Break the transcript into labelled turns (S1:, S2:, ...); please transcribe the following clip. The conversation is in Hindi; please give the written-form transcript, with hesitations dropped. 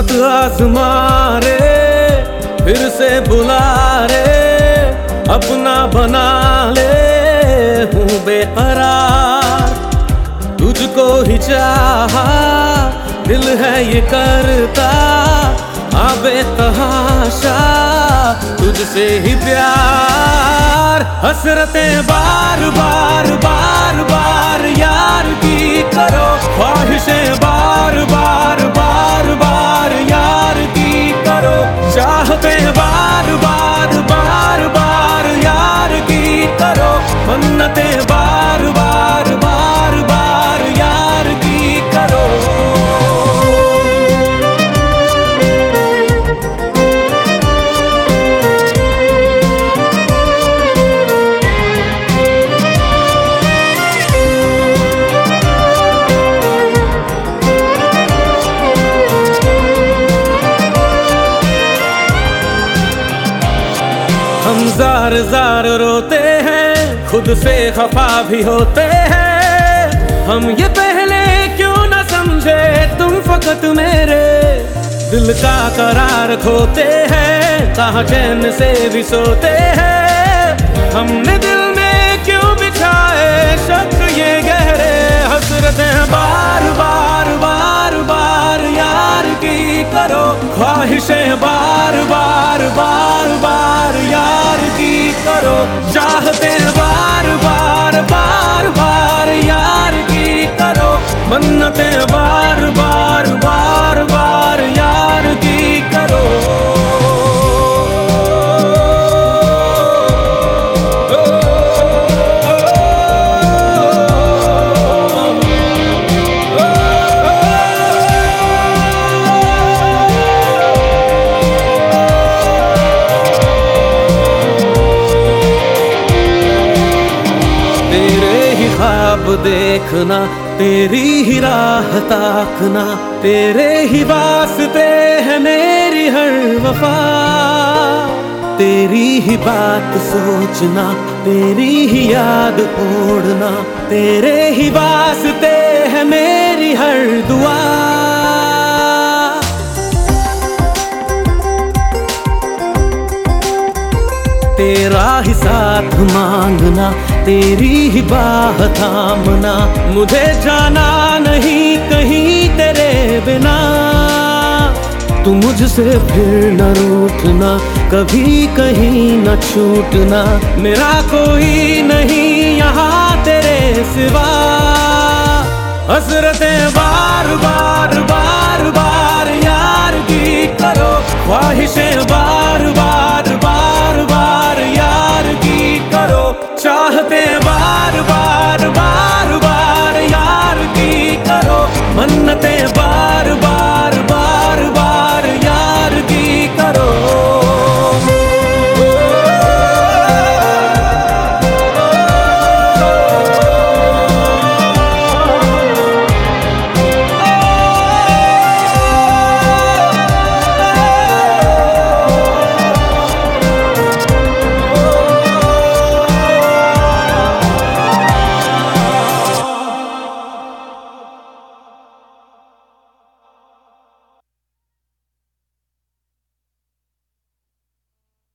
S1: वक्त आजमा रे, फिर से बुला रे, अपना बना ले, हूँ बेकरार, तुझको ही चाहा, दिल है ये करता, आबे तहाशा, तुझसे ही प्यार, हसरतें बार बार बार बार यार की करो, ख्वाहिशें बार बार बार बार यार की करो, चाहतें बार बार बार बार यार की करो, मन्नतें बार बार बार बार यार की करो। हम जार जार रोते हैं, खुद से खफा भी होते हैं, हम ये पहले क्यों न समझे, तुम फकत मेरे दिल का करार खोते हैं, कहाँ चैन से भी सोते हैं, हमने दिल में क्यों बिछाए शक ये गहरे, हसरतें बार बार बार बार यार की करो, ख्वाहिशें बार बार बार बार यार की करो, चाहते बार बार बार बार यार की करो, मन्नतें बार बार बार बार यार की करो। ख्वाब देखना, तेरी ही राह ताकना, तेरे ही वास्ते है मेरी हर वफा, तेरी ही बात सोचना, तेरी ही याद ओढ़ना, तेरे ही वास्ते है मेरी हर दुआ, तेरा ही साथ मांगना, तेरी ही बाह थामना, मुझे जाना नहीं कहीं तेरे बिना, तू मुझसे फिर न रूठना, कभी कहीं न छूटना, मेरा कोई नहीं यहाँ तेरे सिवा, हसरतें बार बार बार बार यार की करो, ख्वाहिशें बार